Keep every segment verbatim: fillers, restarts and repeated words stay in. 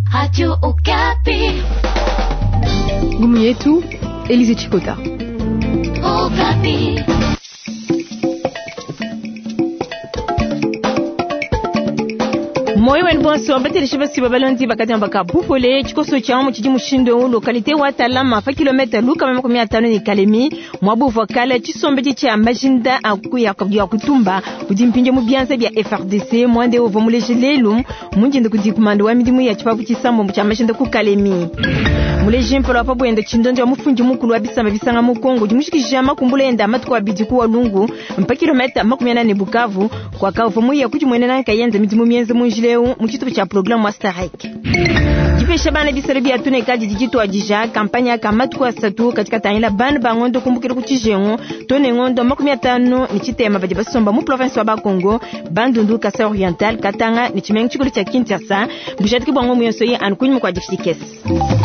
Radio Okapi. Gumu yetu Elize Chikota. Okapi. Moyo wenu bonso ambete lishibasi babalonzi bakati mbaka bupole chikoso cha mu chiji mushindo lokalite wa Talama fa kilomita luka mama kumi na tano ni Kalemi mwabu vokala chisombe cha majinda akuya kwa kutumba kudimpinje mu bianza bya F R D C mwande ovo mulejilelu munjinde kudikumanda wa midimu ya chipavu chisambo cha majinda ku Kalemi muleje mpolo apa bwenda chindonjo mufunji mukulu wa bisamba bisanga mu Kongo jimushikijama kumbulenda matko abidi ku walungu mpa kilomita makumi nane Bukavu kwa kavu mu ya kujimwenena kayenza midimu mienze munjile mchito cha programu wa Starek. Jipesha bana bisaribia tune kaji dijito ajija kampanya kamatu kwa satu katika tanila bana bangondo kumbukira kuchijengo tone ngondo makumi atano ni chitema baje basomba mu province wa Bakongo Bandundu Kasai Oriental Katanga ni chimengi chikuli cha Kinshasa bujatiki bwango muyosoyi ankunyu kwa jikikesi.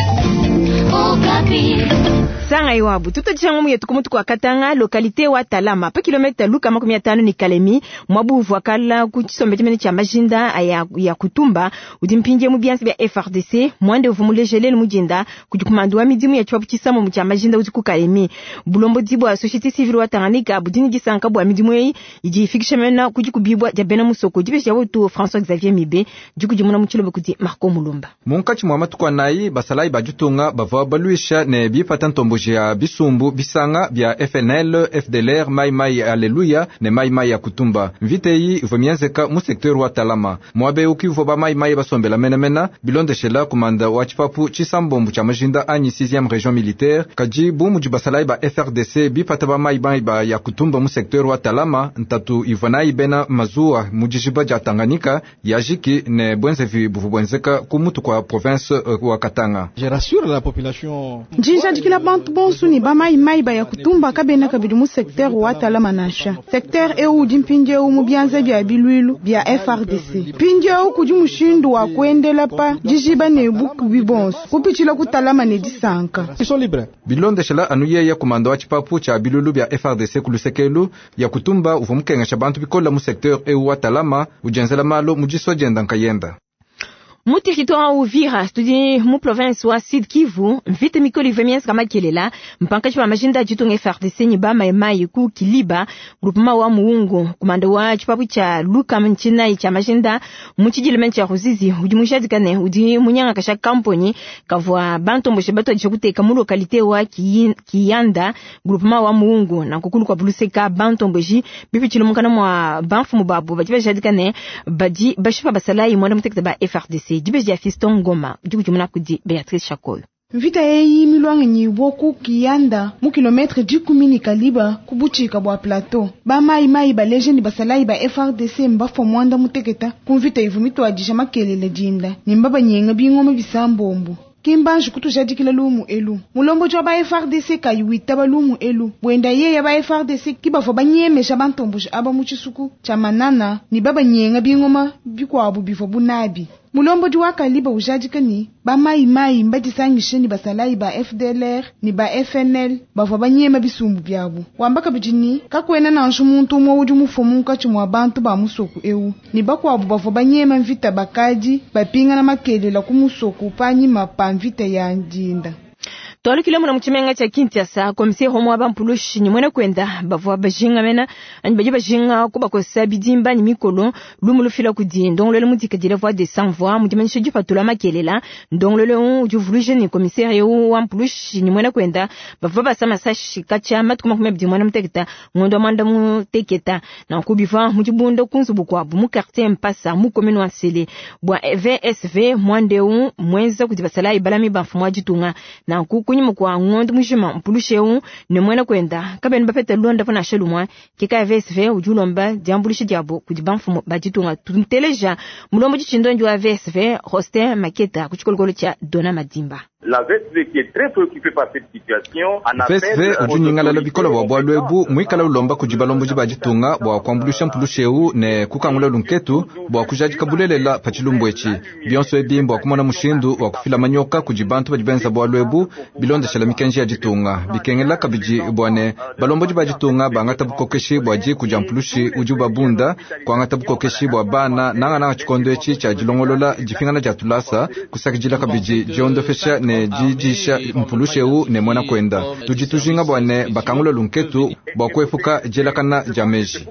Okapi. Sanga iwabu tutachangu mu yetu kumutu kwa Katanga lokalite wa Talama pa kilomita luka makumi atano ni Kalemi mwabu vakala kuchisombe chimene cha majinda aya ya kutumba udimpinje mu biansi bya F R D C mwande uvumulejelele mujinda kujikumanda wa midimu ya chwapu chisamo mu cha majinda uti ku Kalemi bulombo dibo wa societe civile wa Tanganyika budini gisanka bwa midimu yi ijifikisha mena kujikubibwa jabena musoko jibesha wotu François Xavier Mibe jikujimuna mu chilombe kuti Marco Mulumba munkachi mwa matu kwa nai basalai bajutunga bava baluisha ne bifata ntombo ya bisumbu bisanga bya F N L F D L R mai mai aleluya ne mai mai ya kutumba mvite yi vomienzeka mu secteur wa Talama mwabe ukivo ba mai mai basombela mena mena bilonde shela komanda wa chipapu chisambombu cha majinda anyi sixième région militaire kaji bumu jibasalai ba F R D C bifata ba mai mai ba ya kutumba mu secteur wa Talama ntatu ivonai bena mazua mujijiba ja Tanganyika yajiki ne bwenzevi buvubwenzeka kumutu kwa province uh, wa Katanga. Je rassure la population. Jinja dikila bantu bonsu ni ba mai mai ba ya kutumba kabena kabidu mu secteur wa Talama nasha. Secteur eu dimpinje u mubianza bya bilwilu bya F R D C. Pinje u kujimushindu wa kuendela pa jijiba ne buku bibonsu. Kupichila ku Talama ne disanka. Ils sont libres. Bilonde shela anuye ya komanda wa chipapu cha bilulu bya F R D C kulusekelu ya kutumba uvumukenga shabantu bikola mu secteur eu wa Talama ujenzela malo mujiso jenda nkayenda. Mu territoire Uvira studi mu province wa Sud Kivu mvite mikoli vemienza kama kelela mpankachi wa majinda jitunga F R D C ni ba mai mai ku Kiliba groupement wa Muungu komanda wa chipapu cha Luka mchina cha majinda mu chijileme cha Ruzizi ujimushazi kane udi munyanga kasha kamponi kavwa bantu mboshe bato ajikuteka mu localité wa Kiyanda groupement wa Muungu na kukulu kwa buluseka bantu mboji bipi chilumukana mwa banfu mubabu bajiba jadikane baji bashifa basalai mwanda mutekta ba F R D C Dibeji ya Fiston Ngoma, juku jumuna kudi Beatrice Chakoyo. Mvita yeyi milwanga nyi woku Kiyanda mu kilometre dikumi ni Kaliba kubuchika bwa plateau. Ba mai mai ba legend basalai ba F R D C mbafo mwanda muteketa kumvita ivumito ajisha makelele jinda. Nimbaba nyenga bingoma bisambombu. Kimbanji kutujadikila lumu elu. Mulombo jwa ba F R D C kayuita ba lumu elu. Wenda ye ya ba F R D C kibafo ba nyemesha bantomboje aba muchisuku cha manana ni baba nyenga bingoma bikwabu bifo bunabi. Mulombo jwa Kaliba ujadika ni ba mai mai mbadisangishe ni basalai ba F D L R ni ba F N L bafo ba nyema bisumbu byabu. Wambaka bijini kakwena na nshumuntu mwa uju mufomunka chumwa bantu ba musoku eu. Ni bakwabu bafo ba nyema mvita bakaji bapinga na makelela kumusoku panyi mapamvita ya njinda. Tolo kilomuna mchimenga cha Kinshasa komisie homo abampulushi ni mwene kwenda bavwa bajinga mena ani baje bajinga kuba ko sabidimba ni mikolo lumulufila kudi ndongolele mudika dile voix de sans voix mudimanisha jufa tula makelela ndongolele un juvuluje ni commissaire yo ampulushi ni mwene kwenda bavwa basama sashi kacha matukuma kumebdi mwana mteketa ngondo manda muteketa na kubiva mujibunda kunzubu kwa bu mu quartier mpasa mu commune wa Sele bwa V S V mwande un mwenza kudi basala ibalami bafu mwajitunga na kuku kunyimu kwa ngondo mujima mpulushe u ne mwena kwenda kabeni bapeta londa fana shelumwa kika V S V ujulomba diambulishi diabo kudibanfu bajitunga tunteleja mulombo chindonjo wa V S V Hostin Maketa kuchikolokolo cha Dona Madimba. La V S V qui est très préoccupée par cette situation en appelle V S V ujunyingala la bikola wa bwalwebu mwikala ulomba kujibalombo jibajitunga bwa kwambulusha mpulusheu ne kukangula lunketu bwa kujajikabulelela pachilumbwechi bionso ebimbo kumona mushindu wa kufila manyoka kujibantu bajibenza bwalwebu bilonde shala mikenji ya jitunga bikengela kabiji bwane balomboji ba jitunga bangata bukokeshi bwaji kujampulushi ujuba bunda kwa ngata bukokeshi bwa bana nanga nanga chikondo echi cha jilongolola jifingana jatulasa kusakijila kabiji jondo fesha ne jijisha mpulushi u ne mwana kwenda tujitujinga bwane bakangulo lunketu bwa kwefuka jela kana jameji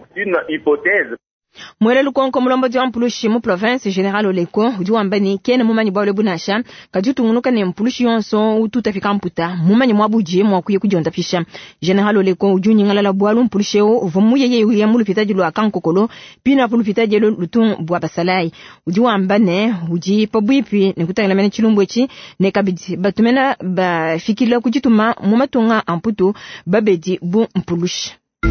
mwele lukonko mulombo di ampulushi mu province general oleko udi wambani kene mumanyi bwa lebunasha kajutu ngunuka ne mpulushi yonso ututa fika mputa mumanyi mwabuje mwakuye kujonda fisha general oleko udi nyingala la bwalu mpulushi o vomuye ye ya mulupitaji lwa kankokolo pina mulupitaji lo lutun bwa basalai udi wambane udi pabwipi ne kutangala mene chilumbwechi ne kabidi batumena ba fikila kujituma mumatunga amputu babedi bu mpulushi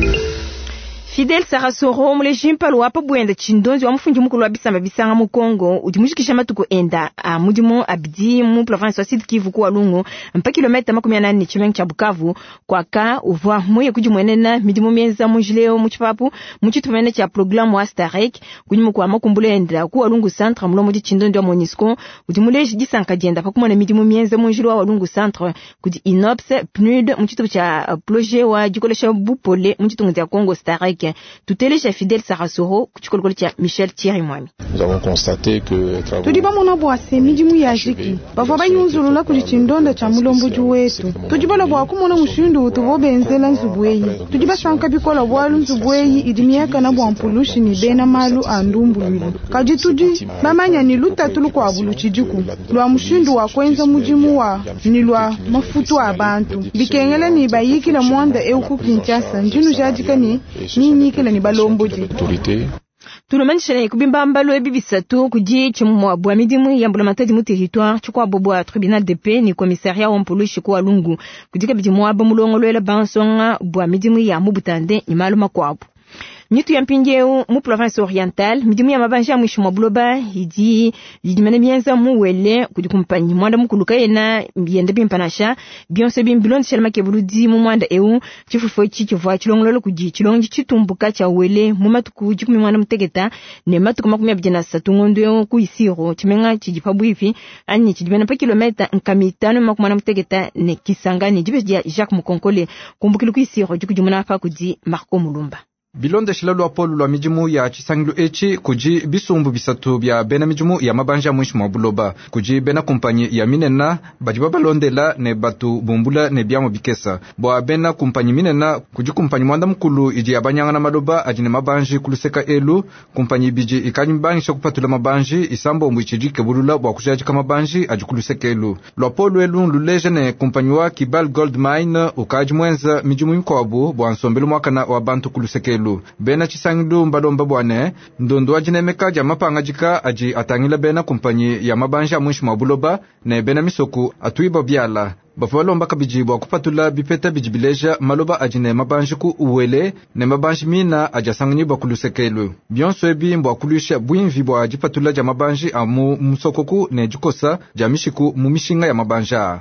Fidel Sarasoro mule jimpalo wapa buenda chindonzi wa mfunji mukulu wa bisamba bisanga mu Kongo udimujikisha matuko enda a mudimu abdi mu province wa Sud Kivu kwa lungu mpa kilometa makumi nane chimengi cha Bukavu kwa ka uvwa muye kujimwenena midimu mienza mujileo muchipapu muchitumene cha programu wa Starek kujimu kwa makumbule enda kwa lungu centre mulo mudi chindonzi wa Monisco udimule jisanka jenda pakumone midimu mienza mujileo wa lungu centre kudi Inops P N U D muchitu cha projet wa jikolesha bupole muchitungu ya Kongo Starek tuteleja Fidel Sarasoro kuchikolokolo cha Michel Thierry Mwami. Nous avons constaté que tudiba mona bwase midimu yajiki bava banyuzulula kuchindonda cha mulombo juwetu tudiba la bwa kumona mushindu utubobenzela nzubweyi tudiba sanka bikola bwalu nzubweyi idimiaka na bwa mpulushi ni bena malu andumbululu kaji tudi bamanya ni lutatulu kwa buluchijuku lwa mushindu wa kwenza mujimu wa ni lwa mafutu abantu bikengela ni bayikila mwanda euku Kinshasa njinu jajika ni ni nikela ni balomboji Tulomanisha ni kubimba mbalo ebi bisatu kuji chumwa bwa midimu ya mbulamatadi mu territoire chukwa bobo a tribunal de paix ni commissariat wa mpulushi kwa lungu kudika bidimu aba mulongolo ele bansonga bwa midimu ya mubutande ni maluma kwabu Nitu ya mpinjeu mu province orientale midimu ya mabanja mwishu mwabuloba hidi yidimene mienza muwele kudikumpanyi mwanda mukuluka yena yende bimpanasha bionse bimbilonzi shalima kebuludi mu mwanda eu chifufo ichi chivwa chilongololo kudi chilongi chitumbuka cha uwele mu matuku jikumi mwanda mutegeta ne matuku makumi abijana satu ngondo eu kuisiro chimenga chijipabu hivi anyi chidimene pa kilometa nkamitano makumi mwanda mutegeta ne kisangani jibe ya Jacques Mukonkole kumbukilu kuisiro jikujumuna hapa kudi Marco Mulumba Bilonde shilalu apolu lwa mijimu ya chisangilu echi kuji bisumbu bisatu bya bena mijimu ya mabanja mwishu mwabuloba kuji bena kumpanyi ya minena bajibaba londela ne batu bumbula ne biamo bikesa bwa bena kumpanyi minena kuji kumpanyi mwanda mkulu iji ya banyanga na maloba ajine mabanji kuluseka elu kumpanyi biji ikanyi mbangisha kupatula mabanji isambo mwichiji kebulula bwa kujajika mabanji ajikuluseka elu lwa apolu elu luleje ne kumpanyi wa Kibal Gold Mine ukaji mwenza mijimu mkwabu bwa nsombelu mwakana wa bantu kuluseka elu bena chisangilu mbalomba bwane ndondo ajine meka jama pangajika aji atangila bena kumpanyi ya mabanja mwishu mabuloba ne bena misoku atuiba byala bafolomba kabijibwa kupatula bipeta bijibileja maloba ajine mabanjiku uwele ne mabanji mina ajasanganyi bakulusekelu bionso ebi mbwa kulusha bwinvi bwa jipatula ja mabanji amu musokoku ne jikosa jamishiku mumishinga ya mabanja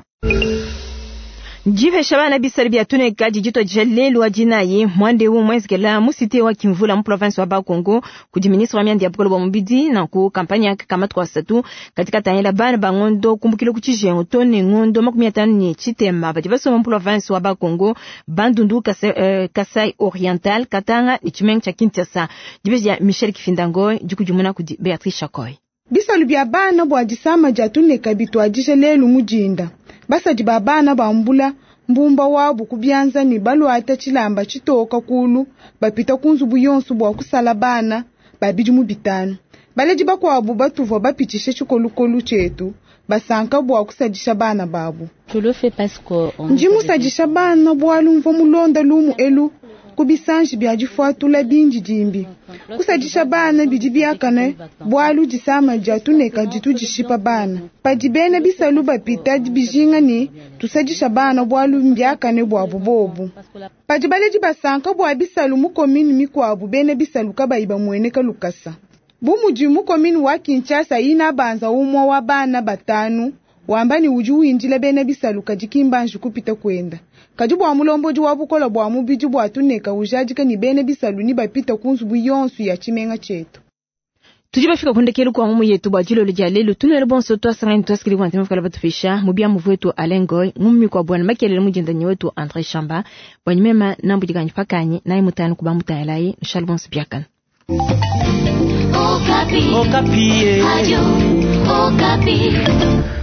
Jive shabana bisari bya tuneka jijito jalelu wa jinayi mwande wu mwezgela musite wa Kimvula mu province wa Bakongo kudi ministre wa myandi ya bukolo wa mubidi na ku kampanya ya kama kwa satu katika tanyela bana bangondo kumbukile kuchije ngotone ngondo makumi atano ni chitema badivaso mu province wa Bakongo bandundu Kasai, uh, Kasai Oriental Katanga ichimeng cha Kinshasa jive ya Michel Kifindango jikujumuna kudi Beatrice Chakoy bisalu bya bana bwa disama jatuneka bitwa jijelelu mujinda basa jibabana bambula mbumba wabu kubyanza ni balu ata chilamba chitoka kulu bapita kunzubu yonsu bwa kusala bana babijumu bitano baleji bakwabu batuva bapichishe chikolukolu chetu basanka bwa kusajisha bana babu njimu sajisha bana bwalu mvo mulonda lumu elu kubisanji byajifuatula binji jimbi kusajisha bana bijibiakane bwalu jisama jatuneka jitujishipa bana pajibene bisalu bapita bijinga ni tusajisha bana bwalu mbiakane bwabu bobu pajibale jibasanka bwa bisalu mukomini mikwabu bene bisalu kabaiba mweneka lukasa bumuji mukomini wa Kinshasa ina banza umwa wa bana batanu wambani uju winjile bene bisalu kajikimbanju kupita kwenda kajubu wa mulomboji wa bukola bwa mubiji bwa tuneka ujajika ni bene bisalu ni bapita kunzubu yonsu ya chimenga chetu tujiba fika kundekelu kwa mumu yetu bajilo lijalelo tunele bonso to asanga to askili wantima fika labatu fisha mubia muvu wetu Alengoy ngummi kwa bwana makelele mujendanye wetu Andre Chamba banyumema nambu jiganyi pakanyi na imutani kuba mutayalai nshal bonso biakan Okapi. Okapi. Radio Okapi.